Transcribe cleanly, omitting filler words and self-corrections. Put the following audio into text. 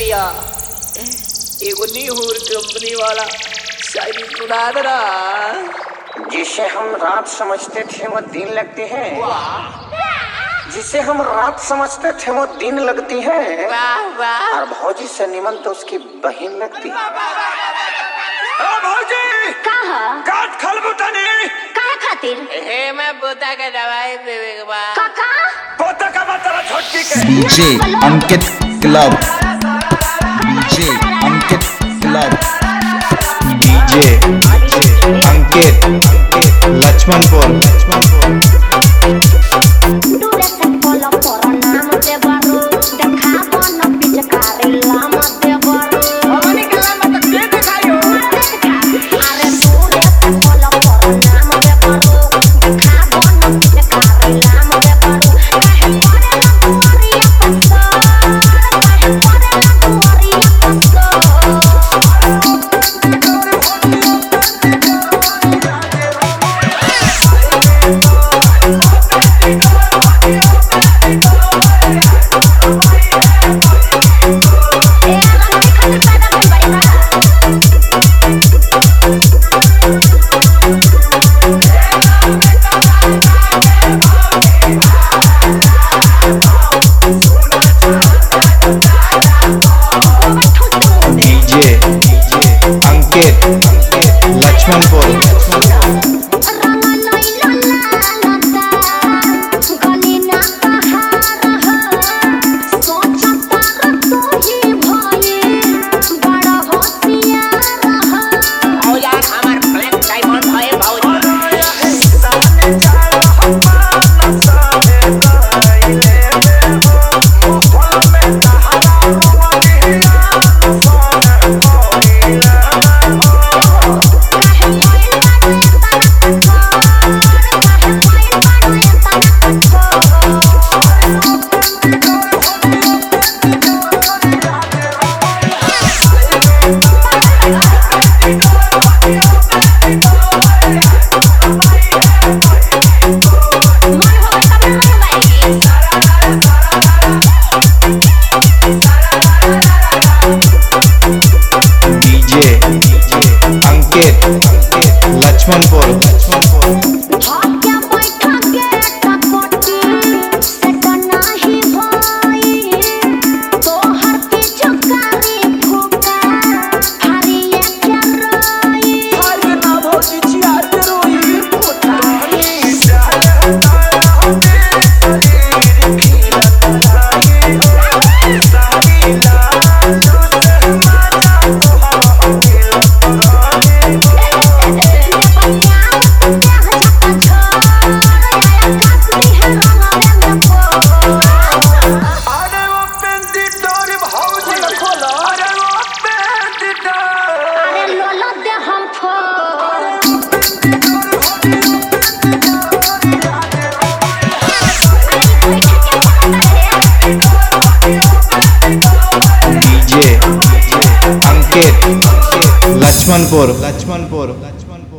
भैया एगो नीहूर कंपनी वाला शायरी सुना देना। जिसे हम रात समझते थे वो दिन लगती है, जिसे हम रात समझते थे वो दिन लगती है, वाह वाह। और भौजी से निमन तो उसकी बहन लगती है। भौजी कहा काट खलबुटनी काहे खातिर हे मैं पोता का दवाई देवे के बाद काका पोता का मतलब छोटकी के DJ Ankit club, DJ Ankit club, DJ Ankit Lakshmanpur. दूर से फॉलो करो नाम दे बारू देखाबो न पिचकारी लाम दे बारू हमनी के लाम तक दे दिखायो। अरे दूर से फॉलो करो नाम दे बारू देखाबो न पिचकारी लाम दे बारू काहे पड़े लगुरिया पसो काहे पड़े लगुरिया पसो डीजे अंकित लक्ष्मणपुर। और यार हमार ब्लैक डायमंड भए भौजी डीजे अंकित लक्ष्मणपुर। अरे वो पेंटी डोरी भौजी खोलो, अरे वो पेंटी डोरी डीजे अंकित लक्ष्मणपुर।